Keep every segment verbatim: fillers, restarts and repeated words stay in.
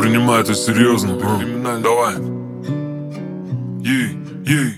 воспринимай это серьезно. Давай. Ей, ей.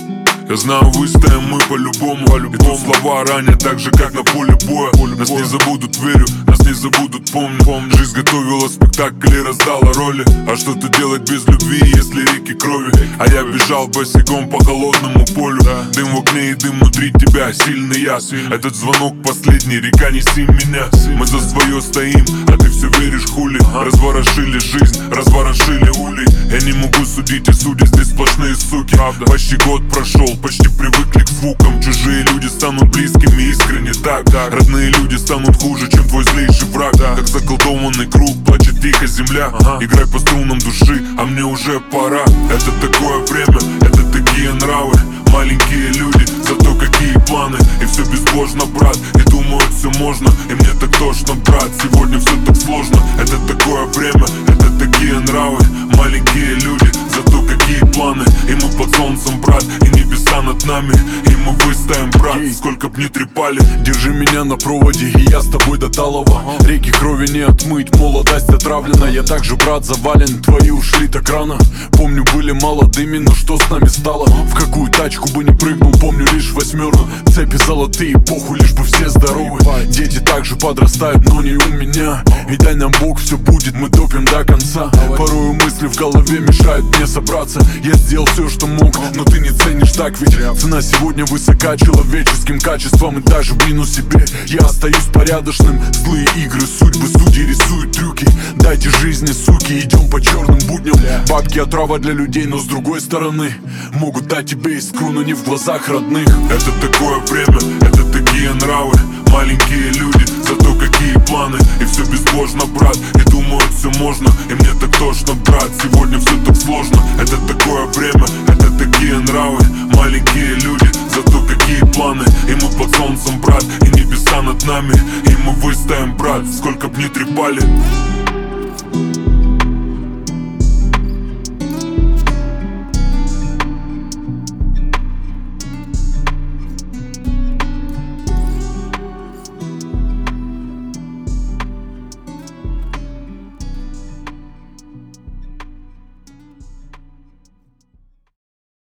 Я знаю, выстоим мы по-любому, по и тут слова ранят так же, как на поле боя. Нас не забудут, верю, нас не забудут, помню. Жизнь готовила спектакль и раздала роли. А что ты делать без любви, если реки крови? А я бежал босиком по холодному полю. Дым в окне и дым внутри тебя, сильный я. Этот звонок последний, река, неси меня. Мы за свое стоим, а ты все веришь, хули. Разворошили жизнь, разворошили улей. Я не могу судить, и судят здесь сплошные суки. Почти год прошел, почти привыкли к звукам. Чужие люди станут близкими, искренне так. Родные люди станут хуже, чем твой злейший враг. Как заколдованный круг, плачет тихо земля. Играй по струнам души, а мне уже пора. Это такое время, это такие нравы. Маленькие люди, зато какие планы. И все безбожно, брат, и думают, все можно. И мне так точно, брат, сегодня все так сложно. Это такое время, это такие нравы. Маленькие люди, зато какие планы. И мы под солнцем, брат, и небеса над нами. И мы выстоим, брат, сколько б ни трепали. Держи меня на проводе, и я с тобой до талого. Реки крови не отмыть, молодость отравлена. Я также, брат, завален, твои ушли так рано. Помню, были молодыми, но что с нами стало? В какую тачку бы не прыгнул, помню лишь восьмерку. Цепи золотые, похуй, лишь бы все здоровы. Дети также подрастают, но не у меня. И дай нам Бог, все будет, мы топим до конца. Порою мысли в голове мешают мне собраться. Я сделал все, что мог, но ты не ценишь так. Ведь цена сегодня высока человеческим качеством. И даже в минус себе я остаюсь порядочным. Злые игры, судьбы, судьи рисуют трюки. Дайте жизни, суки, идем по черным будням. Бабки отрава для людей, но с другой стороны могут дать тебе искру, но не в глазах родных. Это такое время, это такие нравы. Маленькие люди, зато какие планы. И все безбожно, брат, и думают, все можно. И мне так точно, брат, сегодня все так сложно. Это такое время, это такие нравы. Маленькие люди, зато какие планы. И мы под солнцем, брат, и небеса над нами. И мы выстоим, брат, сколько б ни трепали.